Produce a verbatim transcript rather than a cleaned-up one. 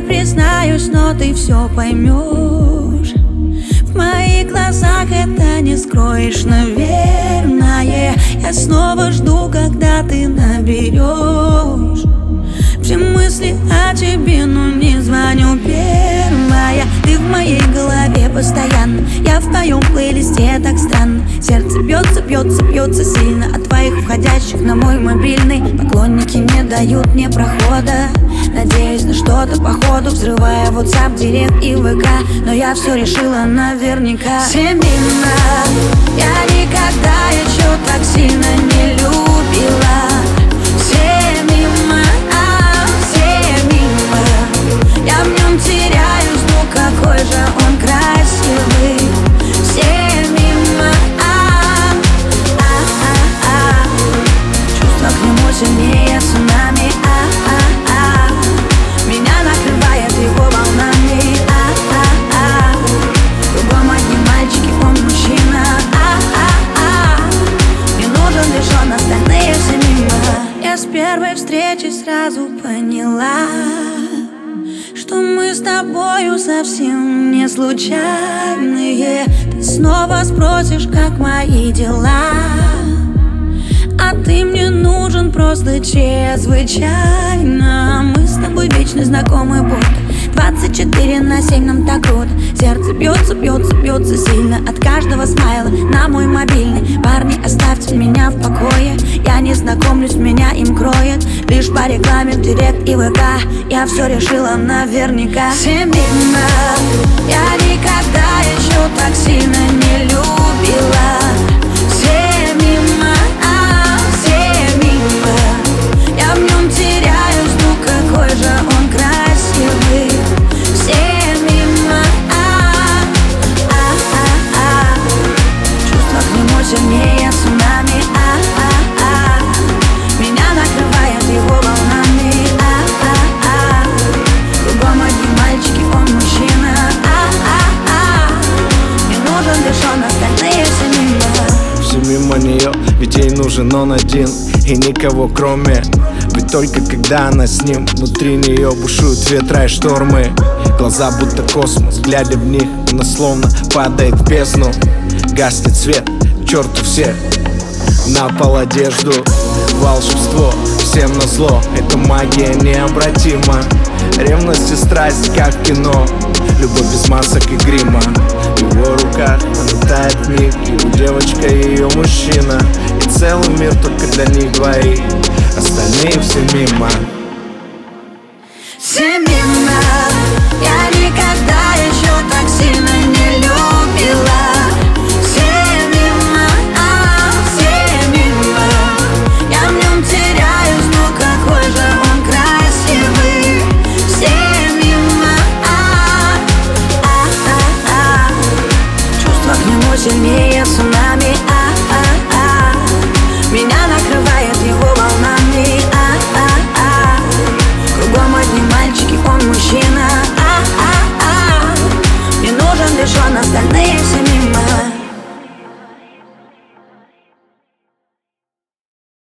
признаюсь, но ты все поймешь. В моих глазах это не скроешь, наверное. Я снова жду, когда ты наберешь. Все мысли о тебе, но не звоню первая. Ты в моей голове постоянно, я в твоем плейлисте, так странно. Сердце бьется, бьется, бьется сильно от твоих входящих на мой мобильный. Поклонники не дают мне прохода. Надеюсь на что-то по ходу, взрывая WhatsApp, Директ и ВК. Но я все решила наверняка. Все мимо, я никогда еще так сильно не любила. Все мимо, а, все мимо. Я в нем теряюсь, ну какой же он красивый. Все мимо, а, а, а, а. Чувства к нему сильнее цунами, а, а, а. Меня накрывает его волнами, а, а, а. Кругом одни мальчики, он мужчина, а, а, а. Мне нужен лишь он, остальные все мимо. Я с первой встречи сразу поняла, что мы с тобою совсем не случайные. Ты снова спросишь, как мои дела, а ты мне нужен просто чрезвычайно. Мы с тобой вечно знакомы, будто двадцать четыре на семь, нам так круто. Сердце бьется, бьется, бьется сильно от каждого смайла на мой мобильный. Парни, оставьте меня в покое, я не знакомлюсь, меня им кроет лишь по рекламе в Директ и ВК. Я все решила наверняка. Все мимо, я никогда еще так сильно не любила. Все мимо, а, все мимо. Я в нем теряюсь, ну какой же он красивый. Все мимо, а, а, а, а. Чувства к нему сильнее цунами, а, а, а. Меня накрывает его волнами, а, а, а. Кругом одни мальчики, он мужчина, а, а, а. Мне нужен лишь он, остальные все мимо. Все мимо нее, ведь ей нужен он один и никого кроме. Ведь только когда она с ним, внутри нее бушуют ветра и штормы. Глаза будто космос, глядя в них, она словно падает в бездну. Гаснет свет, к черту всех, на пол одежду. Волшебство, всем назло, эта магия необратима. Ревность и страсть, как в кино, любовь без масок и грима. В его руках она тает миг, его девочка и ее мужчина. И целый мир только для них двоих, остальные все мимо. Все мимо.